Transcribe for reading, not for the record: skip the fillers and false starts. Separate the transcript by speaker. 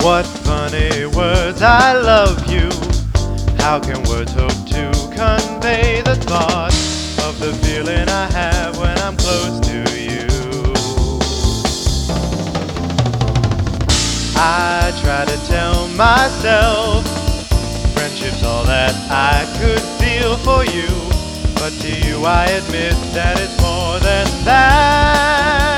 Speaker 1: What funny words, I love you. How can words hope to convey the thought of the feeling I have when I'm close to you? I try to tell myself friendship's all that I could feel for you, but to you I admit that it's more than that.